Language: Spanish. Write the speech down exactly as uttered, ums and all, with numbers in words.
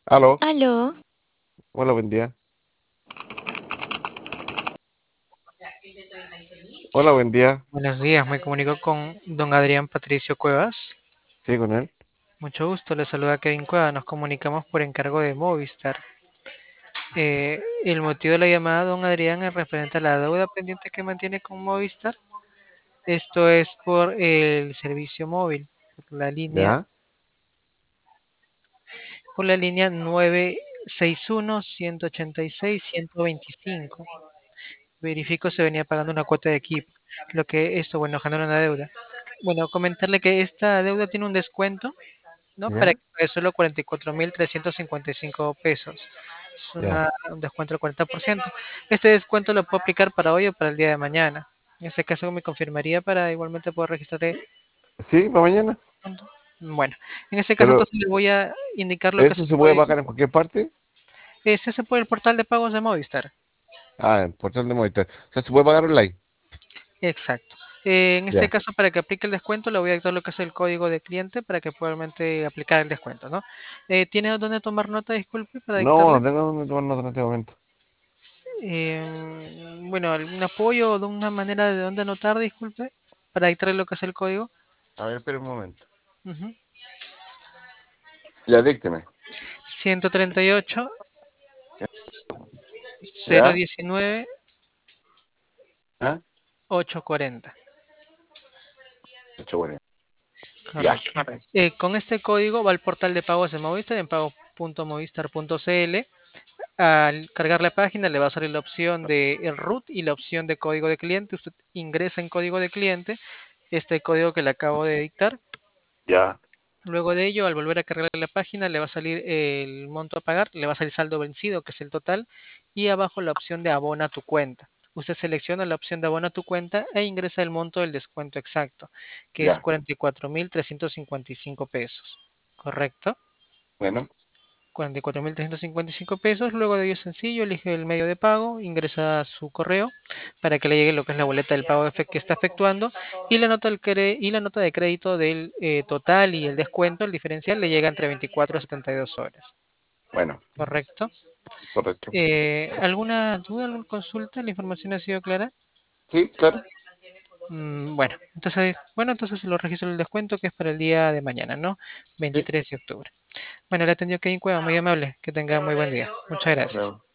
Aló, Aló, hola, buen día. Hola, buen día. Buenos días, me comunico con don Adrián Patricio Cuevas. Sí, con él. Mucho gusto, le saluda Kevin Cuevas. Nos comunicamos por encargo de Movistar. Eh, el motivo de la llamada, don Adrián, es referente a la deuda pendiente que mantiene con Movistar. Esto es por el servicio móvil, por la línea, Ya, por la línea nueve seis uno, uno ocho seis, uno dos cinco. Verifico se venía pagando una cuota de equipo, lo que esto, bueno, genera una deuda. Bueno, comentarle que esta deuda tiene un descuento, ¿no? Para ya, que pague solo cuarenta y cuatro mil trescientos cincuenta y cinco pesos. Es ya. una, un descuento del cuarenta por ciento. Este descuento lo puedo aplicar para hoy o para el día de mañana. En ese caso me confirmaría para igualmente poder registrar el Sí, para mañana. descuento. Bueno, en ese caso Pero, entonces le voy a indicar lo que es ¿eso el se puede código. pagar en cualquier parte? Es ese por el portal de pagos de Movistar. Ah, en portal de Movistar. O sea, se puede pagar online. Exacto. Eh, en este Ya. caso, para que aplique el descuento, le voy a dictar lo que es el código de cliente para que pueda realmente aplicar el descuento, ¿no? Eh, ¿tiene dónde tomar nota, disculpe, para No, dictarle? no tengo dónde tomar nota en este momento. Eh, bueno, algún apoyo o de una manera de dónde anotar, disculpe, para dictarle lo que es el código. A ver, espera un momento. Ujú. Ya, dícteme. ciento treinta y ocho, cero ¿Ya? diecinueve, ¿Ah? ochocientos cuarenta. Ocho, bueno. Ya. Correcto. Eh, con este código va al portal de pagos de Movistar en pago punto movistar punto cl. Al cargar la página le va a salir la opción de el root y la opción de código de cliente. Usted ingresa en código de cliente este código que le acabo de dictar. Ya, Luego de ello, al volver a cargar la página, le va a salir el monto a pagar, le va a salir saldo vencido, que es el total, y abajo la opción de abona tu cuenta. Usted selecciona la opción de abona tu cuenta e ingresa el monto del descuento exacto, que es ya. cuarenta y cuatro mil trescientos cincuenta y cinco pesos. ¿Correcto? Bueno, cuarenta y cuatro mil trescientos cincuenta y cinco pesos. Luego de ello es sencillo, elige el medio de pago, ingresa su correo para que le llegue lo que es la boleta del pago efe- que está efectuando y la nota, del cre- y la nota de crédito del eh, total y el descuento, el diferencial, le llega entre veinticuatro a setenta y dos horas. bueno, ¿Correcto? correcto. Eh, ¿alguna duda, alguna consulta? ¿La información ha sido clara? Sí, claro. Mm, bueno, entonces, bueno, entonces se lo registro el descuento que es para el día de mañana, ¿no? Sí. veintitrés de octubre. Bueno, le atendió Kevin Cueva, muy amable. Que tenga muy buen día. Muchas gracias. Claro.